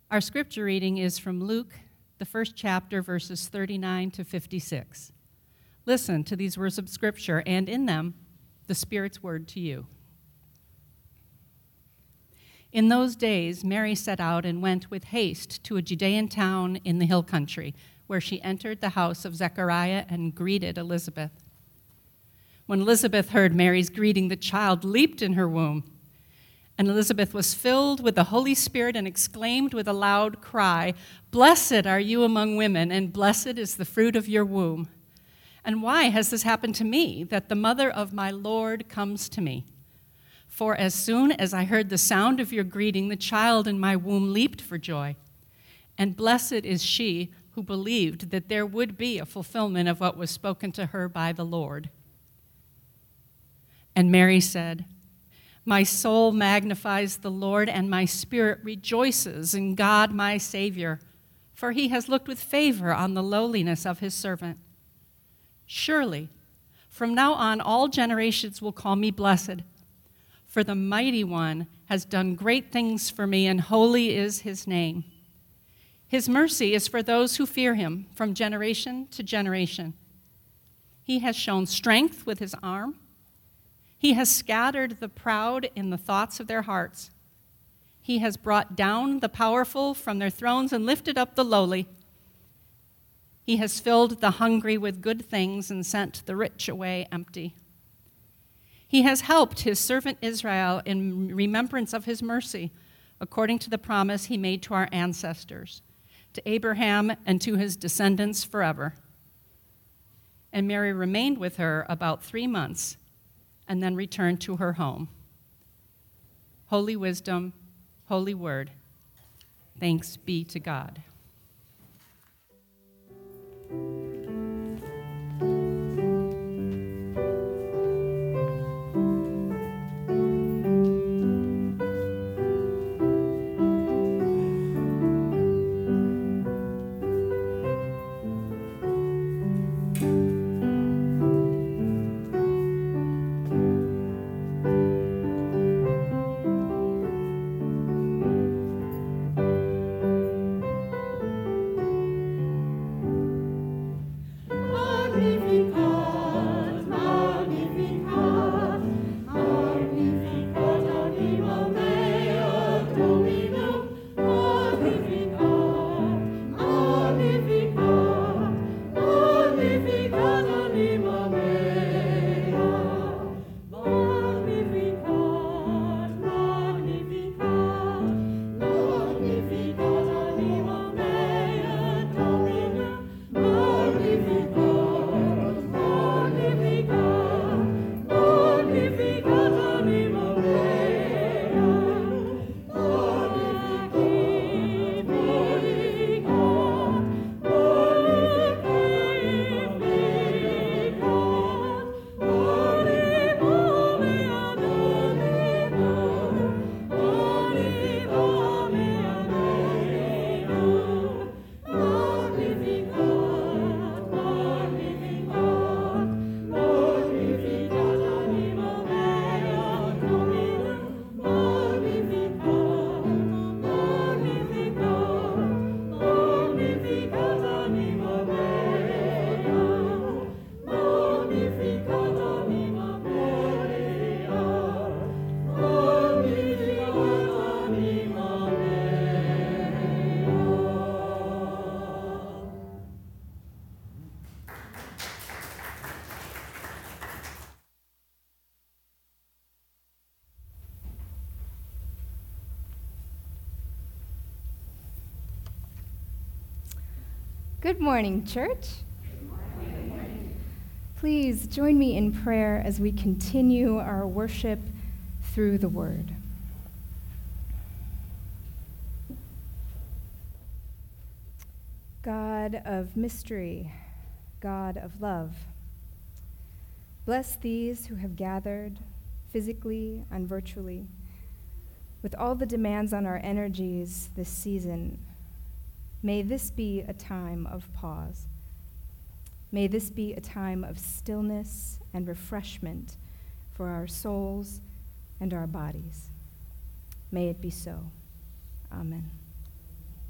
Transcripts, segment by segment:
Our scripture reading is from Luke, the first chapter, verses 39 to 56. Listen to these words of scripture, and in them, the Spirit's word to you. In those days, Mary set out and went with haste to a Judean town in the hill country, where she entered the house of Zechariah and greeted Elizabeth. When Elizabeth heard Mary's greeting, the child leaped in her womb. And Elizabeth was filled with the Holy Spirit and exclaimed with a loud cry, "Blessed are you among women, and blessed is the fruit of your womb. And why has this happened to me, that the mother of my Lord comes to me? For as soon as I heard the sound of your greeting, the child in my womb leaped for joy. And blessed is she who believed that there would be a fulfillment of what was spoken to her by the Lord." And Mary said, "My soul magnifies the Lord, and my spirit rejoices in God my Savior, for he has looked with favor on the lowliness of his servant. Surely, from now on all generations will call me blessed, for the Mighty One has done great things for me, and holy is his name. His mercy is for those who fear him from generation to generation. He has shown strength with his arm. He has scattered the proud in the thoughts of their hearts. He has brought down the powerful from their thrones and lifted up the lowly. He has filled the hungry with good things and sent the rich away empty. He has helped his servant Israel in remembrance of his mercy, according to the promise he made to our ancestors, to Abraham and to his descendants forever." And Mary remained with her about 3 months, and then returned to her home. Holy wisdom, holy word. Thanks be to God. Good morning, church. Good morning. Please join me in prayer as we continue our worship through the Word. God of mystery, God of love, bless these who have gathered physically and virtually with all the demands on our energies this season. May this be a time of pause. May this be a time of stillness and refreshment for our souls and our bodies. May it be so. Amen.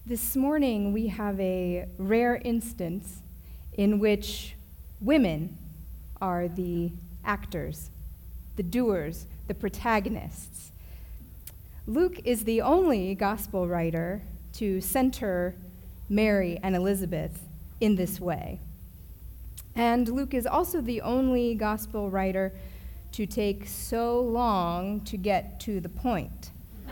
This morning we have a rare instance in which women are the actors, the doers, the protagonists. Luke is the only gospel writer to center Mary and Elizabeth in this way. And Luke is also the only gospel writer to take so long to get to the point.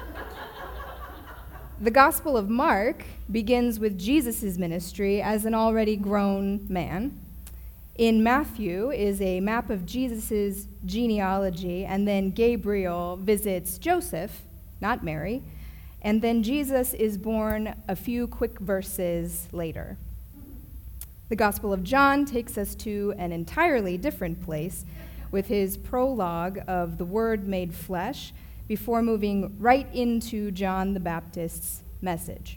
The Gospel of Mark begins with Jesus' ministry as an already grown man. In Matthew is a map of Jesus' genealogy, and then Gabriel visits Joseph, not Mary, and then Jesus is born a few quick verses later. The Gospel of John takes us to an entirely different place with his prologue of the Word made flesh, before moving right into John the Baptist's message.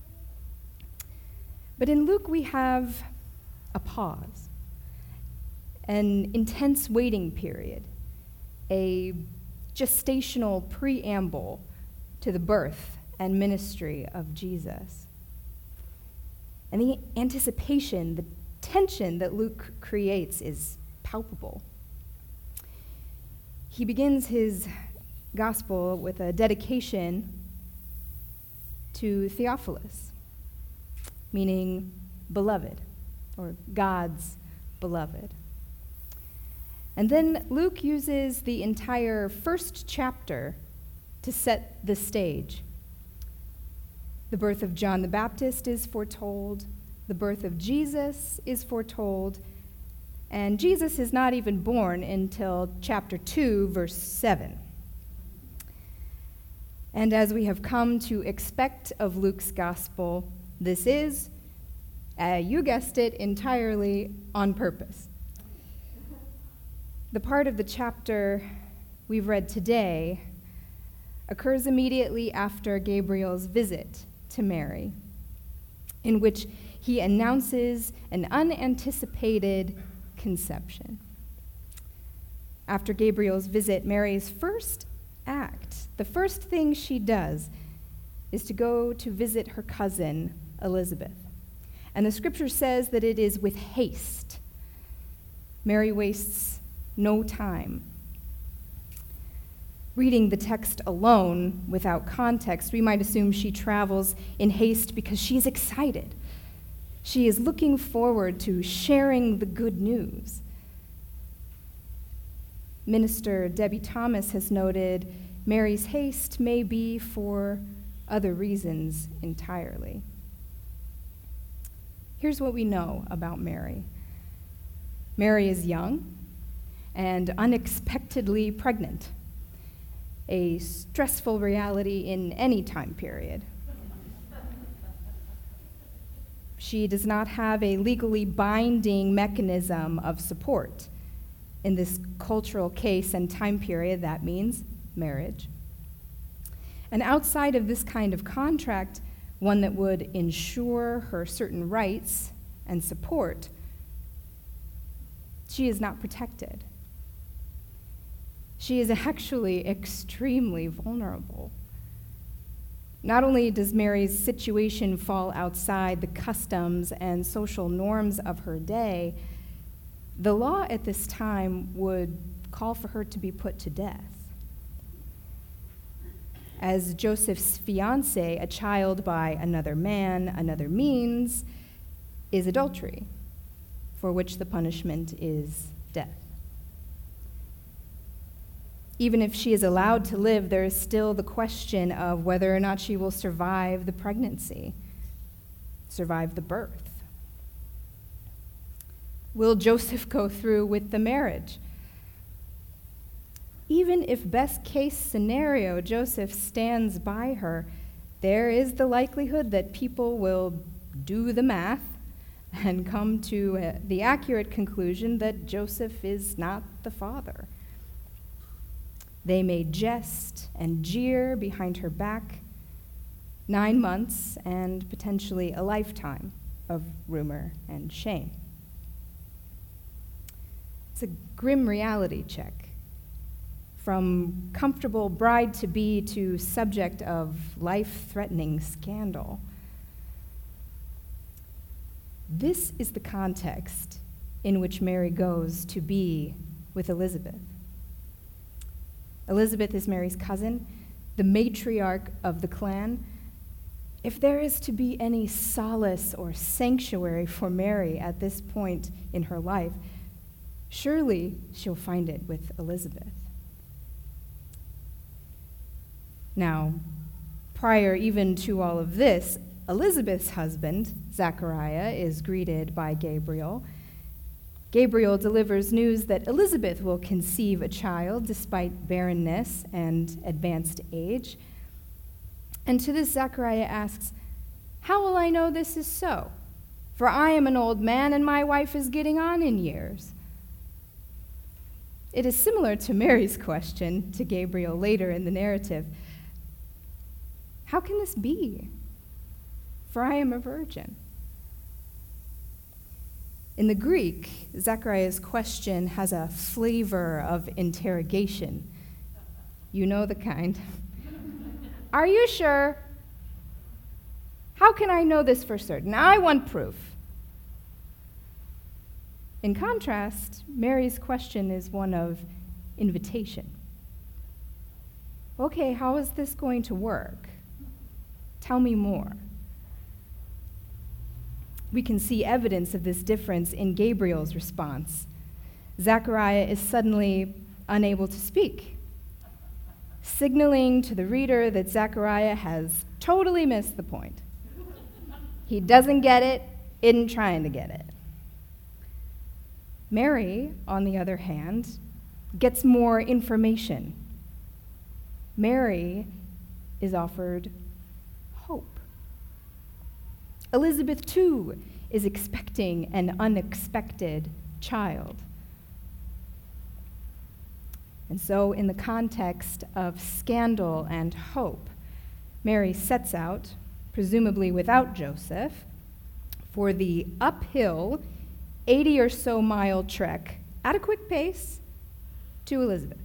But in Luke, we have a pause, an intense waiting period, a gestational preamble to the birth and ministry of Jesus. And the anticipation, the tension that Luke creates is palpable. He begins his gospel with a dedication to Theophilus, meaning beloved, or God's beloved. And then Luke uses the entire first chapter to set the stage. The birth of John the Baptist is foretold, the birth of Jesus is foretold, and Jesus is not even born until chapter 2, verse 7. And as we have come to expect of Luke's gospel, this is, you guessed it, entirely on purpose. The part of the chapter we've read today occurs immediately after Gabriel's visit to Mary, in which he announces an unanticipated conception. After Gabriel's visit, Mary's first act, the first thing she does, is to go to visit her cousin, Elizabeth. And the scripture says that it is with haste. Mary wastes no time. Reading the text alone, without context, we might assume she travels in haste because she is excited. She is looking forward to sharing the good news. Minister Debbie Thomas has noted Mary's haste may be for other reasons entirely. Here's what we know about Mary. Mary is young and unexpectedly pregnant, a stressful reality in any time period. She does not have a legally binding mechanism of support. In this cultural case and time period, that means marriage. And outside of this kind of contract, one that would ensure her certain rights and support, she is not protected. She is actually extremely vulnerable. Not only does Mary's situation fall outside the customs and social norms of her day, the law at this time would call for her to be put to death. As Joseph's fiancée, a child by another man, another means, is adultery, for which the punishment is death. Even if she is allowed to live, there is still the question of whether or not she will survive the pregnancy, survive the birth. Will Joseph go through with the marriage? Even if best case scenario, Joseph stands by her, there is the likelihood that people will do the math and come to the accurate conclusion that Joseph is not the father. They may jest and jeer behind her back 9 months and potentially a lifetime of rumor and shame. It's a grim reality check. From comfortable bride-to-be to subject of life-threatening scandal. This is the context in which Mary goes to be with Elizabeth. Elizabeth is Mary's cousin, the matriarch of the clan. If there is to be any solace or sanctuary for Mary at this point in her life, surely she'll find it with Elizabeth. Now, prior even to all of this, Elizabeth's husband, Zechariah, is greeted by Gabriel. Gabriel delivers news that Elizabeth will conceive a child despite barrenness and advanced age. And to this, Zechariah asks, "How will I know this is so? For I am an old man and my wife is getting on in years." It is similar to Mary's question to Gabriel later in the narrative. How can this be? For I am a virgin. In the Greek, Zechariah's question has a flavor of interrogation. You know the kind. Are you sure? How can I know this for certain? I want proof. In contrast, Mary's question is one of invitation. Okay, how is this going to work? Tell me more. We can see evidence of this difference in Gabriel's response. Zechariah is suddenly unable to speak, signaling to the reader that Zechariah has totally missed the point. He doesn't get it, isn't trying to get it. Mary, on the other hand, gets more information. Mary is offered hope. Elizabeth, too, is expecting an unexpected child. And so, in the context of scandal and hope, Mary sets out, presumably without Joseph, for the uphill 80 or so mile trek at a quick pace to Elizabeth.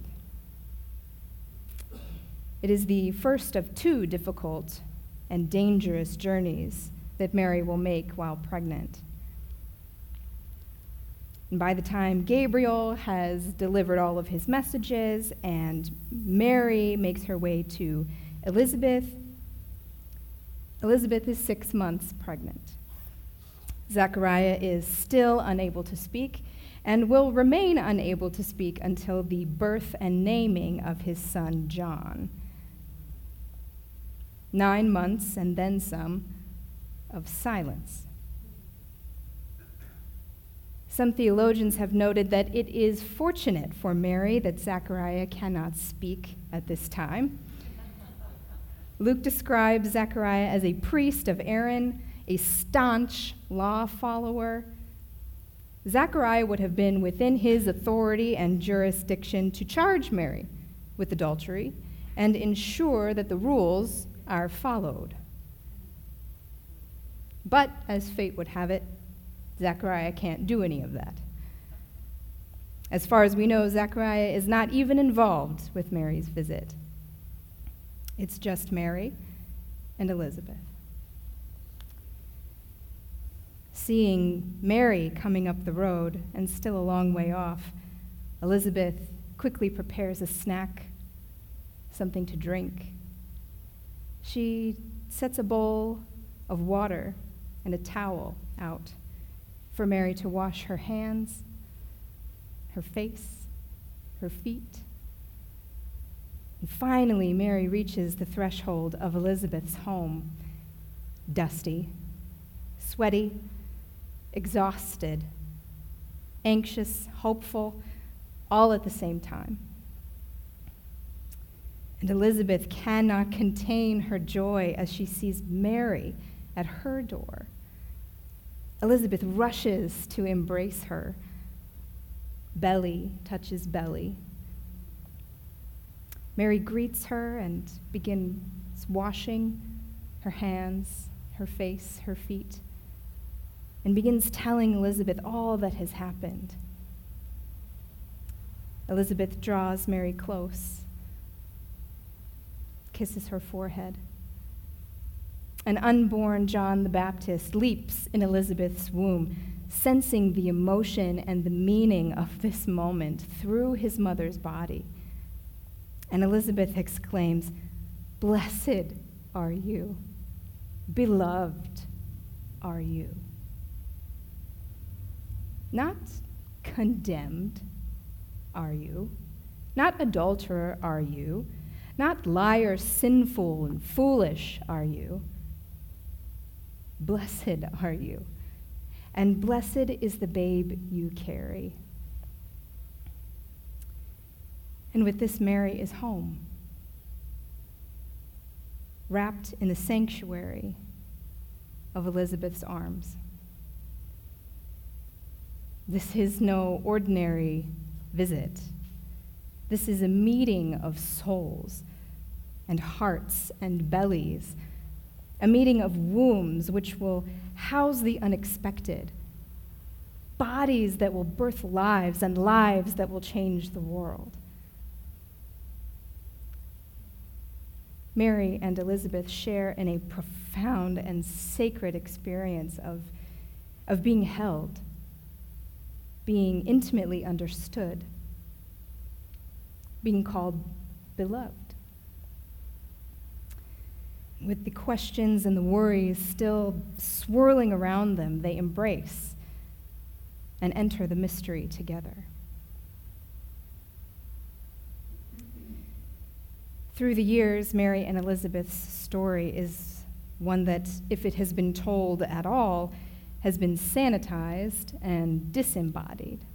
It is the first of two difficult and dangerous journeys that Mary will make while pregnant. And by the time Gabriel has delivered all of his messages and Mary makes her way to Elizabeth, Elizabeth is 6 months pregnant. Zechariah is still unable to speak and will remain unable to speak until the birth and naming of his son John. 9 months and then some of silence. Some theologians have noted that it is fortunate for Mary that Zechariah cannot speak at this time. Luke describes Zechariah as a priest of Aaron, a staunch law follower. Zechariah would have been within his authority and jurisdiction to charge Mary with adultery and ensure that the rules are followed. But, as fate would have it, Zechariah can't do any of that. As far as we know, Zechariah is not even involved with Mary's visit. It's just Mary and Elizabeth. Seeing Mary coming up the road and still a long way off, Elizabeth quickly prepares a snack, something to drink. She sets a bowl of water and a towel out for Mary to wash her hands, her face, her feet. And finally, Mary reaches the threshold of Elizabeth's home, dusty, sweaty, exhausted, anxious, hopeful, all at the same time. And Elizabeth cannot contain her joy as she sees Mary at her door. Elizabeth rushes to embrace her. Belly touches belly. Mary greets her and begins washing her hands, her face, her feet, and begins telling Elizabeth all that has happened. Elizabeth draws Mary close, kisses her forehead. An unborn John the Baptist leaps in Elizabeth's womb, sensing the emotion and the meaning of this moment through his mother's body. And Elizabeth exclaims, "Blessed are you, beloved are you." Not condemned are you, not adulterer are you, not liar, sinful, and foolish are you. Blessed are you, and blessed is the babe you carry. And with this, Mary is home, wrapped in the sanctuary of Elizabeth's arms. This is no ordinary visit. This is a meeting of souls and hearts and bellies, a meeting of wombs which will house the unexpected, bodies that will birth lives and lives that will change the world. Mary and Elizabeth share in a profound and sacred experience of being held, being intimately understood, being called beloved. With the questions and the worries still swirling around them, they embrace and enter the mystery together. Through the years, Mary and Elizabeth's story is one that, if it has been told at all, has been sanitized and disembodied.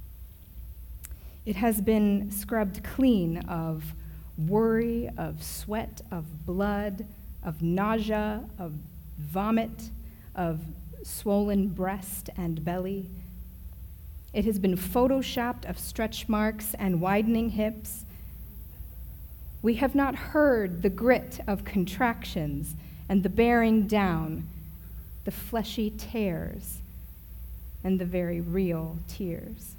It has been scrubbed clean of worry, of sweat, of blood, of nausea, of vomit, of swollen breast and belly. It has been photoshopped of stretch marks and widening hips. We have not heard the grit of contractions and the bearing down, the fleshy tears, and the very real tears.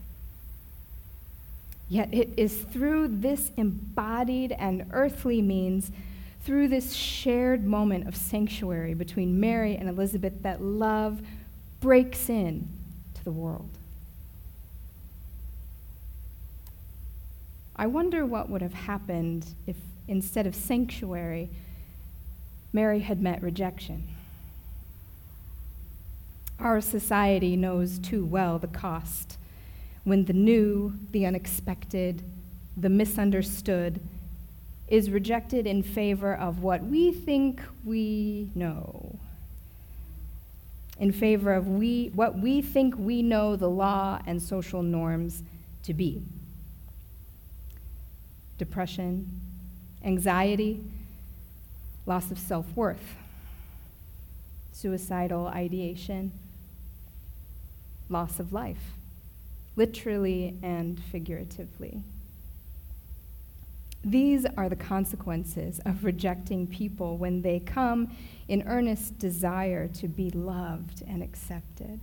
Yet it is through this embodied and earthly means, through this shared moment of sanctuary between Mary and Elizabeth, that love breaks in to the world. I wonder what would have happened if, instead of sanctuary, Mary had met rejection. Our society knows too well the cost when the new, the unexpected, the misunderstood is rejected in favor of what we think we know, in favor of what we think we know the law and social norms to be. Depression, anxiety, loss of self-worth, suicidal ideation, loss of life, literally and figuratively. These are the consequences of rejecting people when they come in earnest desire to be loved and accepted.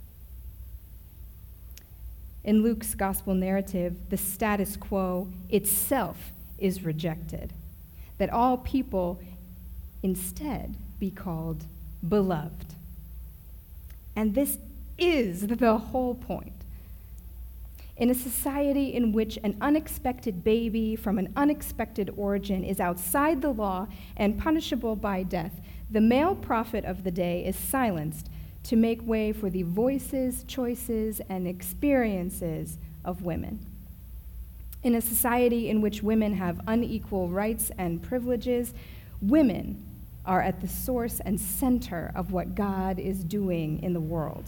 In Luke's gospel narrative, the status quo itself is rejected, that all people instead be called beloved. And this is the whole point. In a society in which an unexpected baby from an unexpected origin is outside the law and punishable by death, the male prophet of the day is silenced to make way for the voices, choices, and experiences of women. In a society in which women have unequal rights and privileges, women are at the source and center of what God is doing in the world.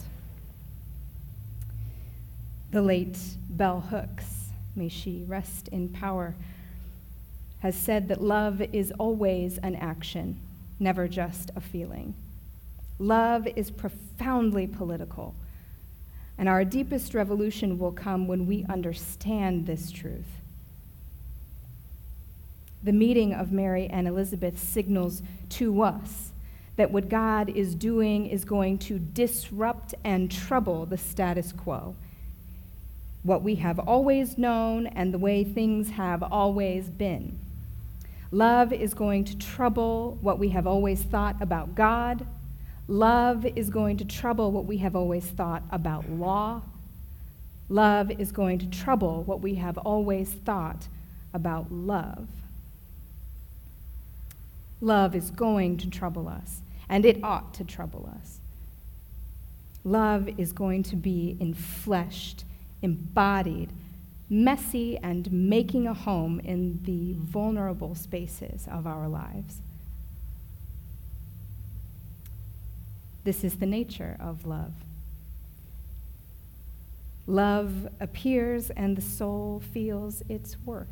The late Bell Hooks, may she rest in power, has said that love is always an action, never just a feeling. Love is profoundly political, and our deepest revolution will come when we understand this truth. The meeting of Mary and Elizabeth signals to us that what God is doing is going to disrupt and trouble the status quo, what we have always known and the way things have always been. Love is going to trouble what we have always thought about God. Love is going to trouble what we have always thought about law. Love is going to trouble what we have always thought about love. Love is going to trouble us, and it ought to trouble us. Love is going to be enfleshed, embodied, messy, and making a home in the vulnerable spaces of our lives. This is the nature of love. Love appears and the soul feels its worth.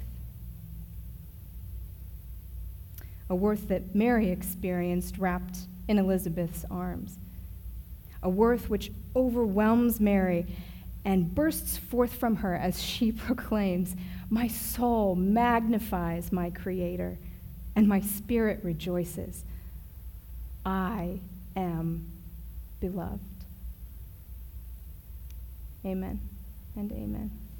A worth that Mary experienced wrapped in Elizabeth's arms. A worth which overwhelms Mary and bursts forth from her as she proclaims, "My soul magnifies my Creator, and my spirit rejoices. I am beloved." Amen and amen.